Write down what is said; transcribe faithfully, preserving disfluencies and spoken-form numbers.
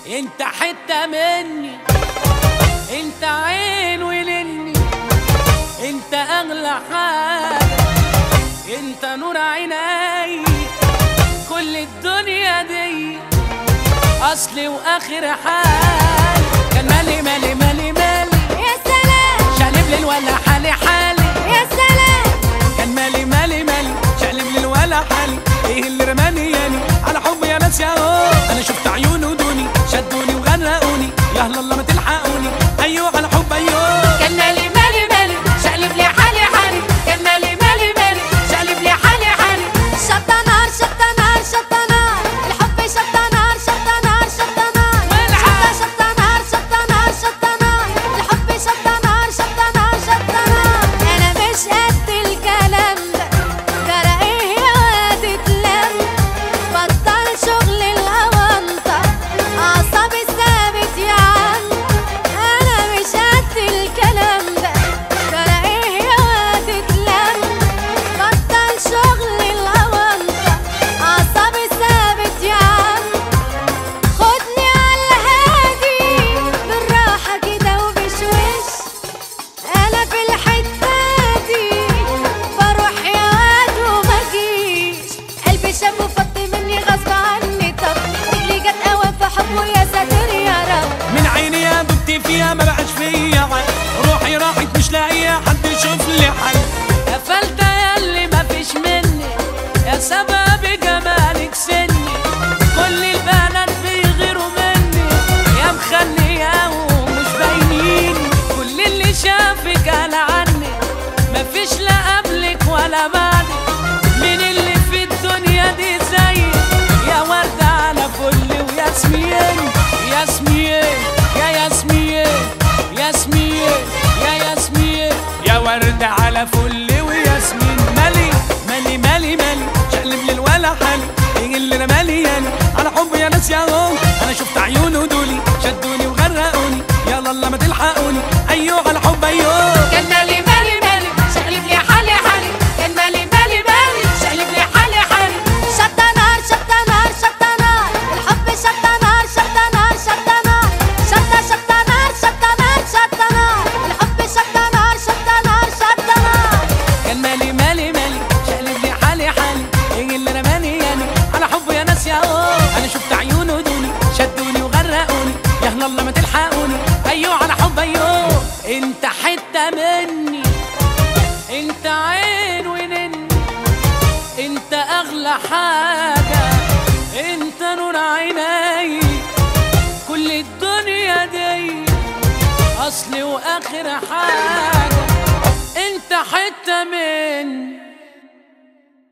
انت حتة مني، انت عين ولني، انت اغلى حاجة، انت نور عيني، كل الدنيا دي اصلي واخر حال. كان مالي مالي مالي مالي يا سلام، شقلب لي الولا حالي حالي يا سلام. كان مالي مالي مالي شقلب لي الولا حالي. ايه اللي رماني ياني على حب يا ناس يا هو، انا شفت عيونه دوني شدوني وغرقوني، يا هلا الله ما تلحقوني، ايوه على حب ايوه. كان مالي مالي مالي شقلب لي حالي حالي، كان مالي مالي مالي شقلب لي حالي حالي. شطة نار شطة نار شطة نار، الحب شطة نار شطة نار شطة نار، شطة شطة نار شطة نار شطة نار، الحب شطة نار شطة نار شطة نار. أنا مش قد الكلام ده، ترى إيه يا واد اتلم، بطل شغل الأونطة، أعصابي ثابت يا عم. أنا مش قد الكلام ده، ترى إيه يا واد اتلم، بطل شغل الأونطة، أعصابي ثابت يا عم. خدني على الهادي بالراحة كده وبشوش، أنا في الحتة دي بروح يا واد وما جيش. قلبي شاب وفض مني غصب عني، طب رجلي جت قوام في حبه، يا ساتر يا رب. من عيني يا دبتي فيها ما بقاش فيا عين، روحي راحت مش لاقيه حد يشوف لي حل. قفلت يا اللي ما فيش مني، يا سبب جمالك سني، كل البنات بيغيروا مني، يا مخليه ومش باينين، كل اللي شافك قال عني مفيش لا قبلك ولا بعدك، مين اللي في الدنيا دي زيك، يا وردة على فل وياسمين، ياسمين يا ياسمين، ياسمين يا ياسمين، يا وردة على فل وياسمين. مالي مالي مالي مالي شقلب لي الولا حالي، ايه اللي انا مالي يعني على حب يا ناس يا هو، انا شفت عيونه دولي شدوني وغرقوني، يا الله ما تلحقوني، ايوه على حب ايوه. كان مالي مالي مالي شقلب لي حالي حالي، كان مالي مالي مالي شقلب لي حالي حالي. شطة نار شطة نار شطة نار، الحب شطة نار شطة نار شطة نار، شطة شطة نار شطة نار شطة نار، الحب شطة نار شطة نار شطة نار. كان مالي مالي مالي شقلب لي حالي حالي، ايه اللي رماني يعني على حب يا ناس يا هو، انا شفت عيونه دوني شدوني وغرقوني، يا هلا الله ما تلحقوني، ايوه على حب ايوه. انت حتة مني، انت عين ونني، انت اغلى حاجة، انت نور عيني، كل الدنيا دي اصلي واخر حاجة، انت حتة مني.